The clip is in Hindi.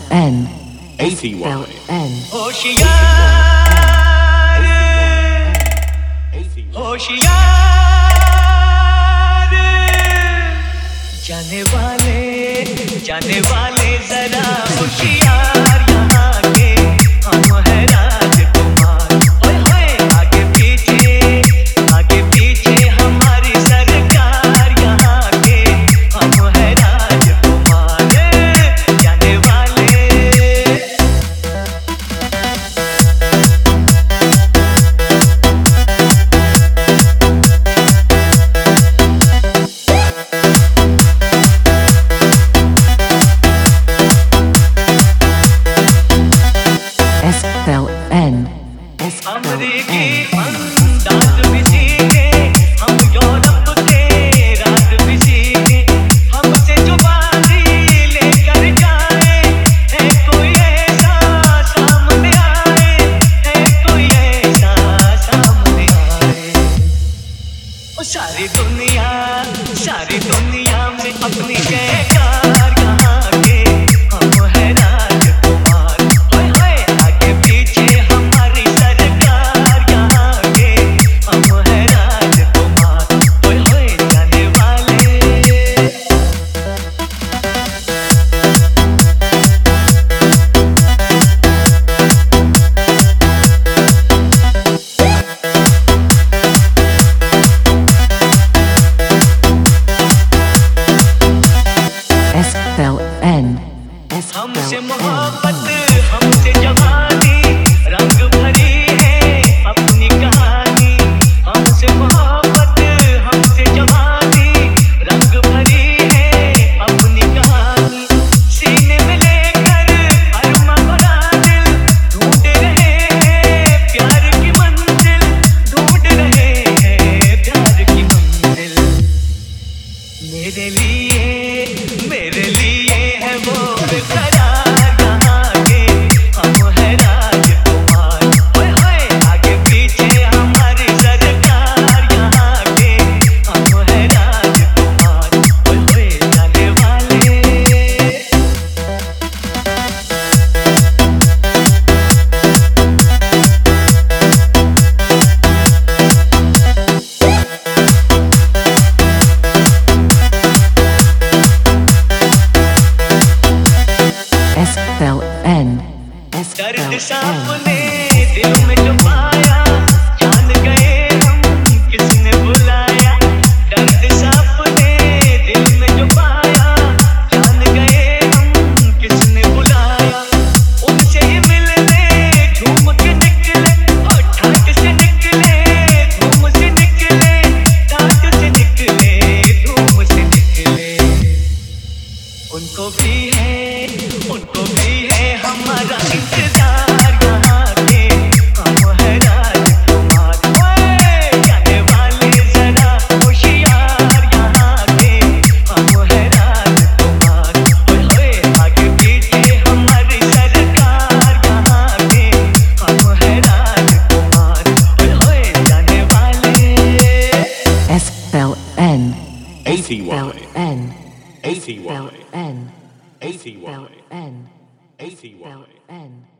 SLN ATY SLN होशियार होशियार जाने वाले जरा होशियार यहाँ के हम है राजकुमार। ओए होए आगे पीछे हमारी सरकार यहाँ के हम है राजकुमार। जाने वाले SLN अमरीकी अंदाज भी सीखे हम, यूरोप के राज भी सीखे हमसे जो बारी लेकर जाए। है कोई ऐसा सामने आए, है कोई ऐसा सामने आए। ओ सारी दुनिया में अपनी जयकार यहाँ के हम है राजकुमार। ओए होए आगे पीछे हमारी सरकार यहाँ के हम है राजकुमार। ओए होए जाने वाले SLN हमसे मोहब्बत हमसे जवानी रंग भरी है अपनी कहानी। हमसे मोहब्बत हमसे जवानी रंग भरी है अपनी कहानी। सीने में लेकर अरमा भरा दिल ढूंढ रहे हैं प्यार की मंजिल, ढूंढ रहे हैं प्यार की मंजिल। मेरे लिए है वो बेकरार यहाँ के हम है राजकुमार। ओए होए आगे पीछे हमारी सरकार यहाँ के हम है राजकुमार। ओए होए जाने वाले SLN दर्द सामने दिल में जो पाया, जान गए हम किसने बुलाया। दर्द सामने दिल में जो पाया, जान गए हम किसने बुलाया। उनसे ही मिलने झूम के निकले और ठाट से निकले, धूम से निकले, ठाट से निकले, धूम से निकले। उनको भी है हमारा इंतजार यहाँ के हम है राजकुमार। ओए जाने वाले जरा होशियार यहाँ के हम है राजकुमार। ओए होए आगे पीछे हमारी सरकार यहाँ के हम है राजकुमार। ओए होए जाने वाले SLN ATY SLN ATY SLN ATY SLN ATY SLN